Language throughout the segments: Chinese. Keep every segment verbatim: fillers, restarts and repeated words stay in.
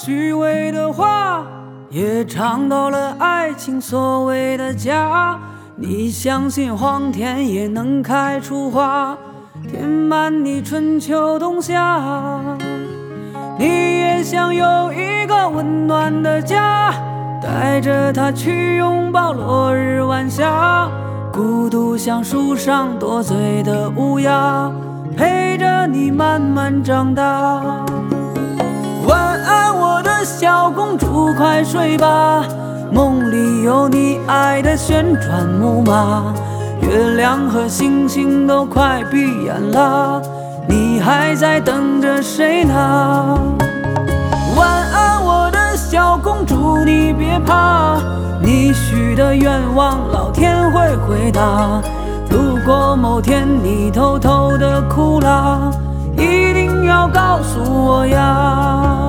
虚伪的话，也尝到了爱情所谓的家。你相信皇天也能开出花，填满你春秋冬夏。你也想有一个温暖的家，带着它去拥抱落日晚霞。孤独像树上多嘴的乌鸦，陪着你慢慢长大。晚安我的小公主，快睡吧，梦里有你爱的旋转木马。月亮和星星都快闭眼了，你还在等着谁呢？晚安我的小公主，你别怕，你许的愿望老天会回答。如果某天你偷偷的哭了，一定要告诉我呀。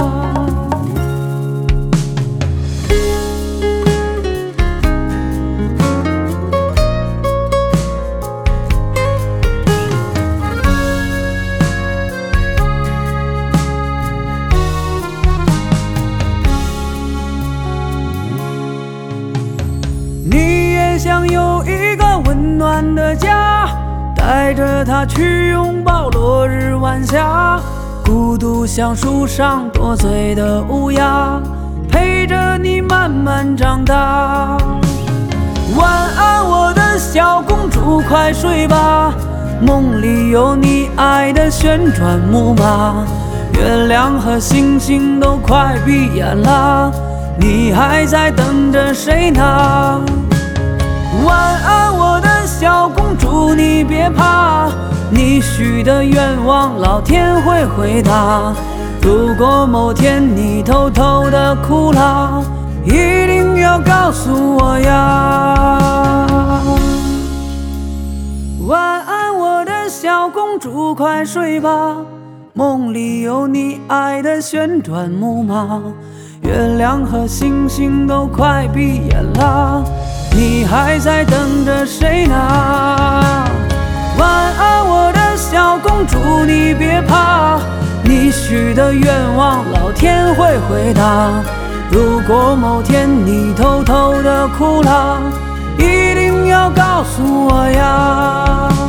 你也想有一个温暖的家，带着它去拥抱落日晚霞。孤独像树上多嘴的乌鸦，陪着你慢慢长大。晚安我的小公主，快睡吧，梦里有你爱的旋转木马。月亮和星星都快闭眼了，你还在等着谁呢？晚安我的小公主，你别怕，你许的愿望老天会回答。如果某天你偷偷的哭了，一定要告诉我呀。晚安我的小公主，快睡吧，梦里有你爱的旋转木马。月亮和星星都快闭眼了，你还在等着谁呢？晚安我的小公主，你别怕，你许的愿望老天会回答。如果某天你偷偷的哭了，一定要告诉我呀。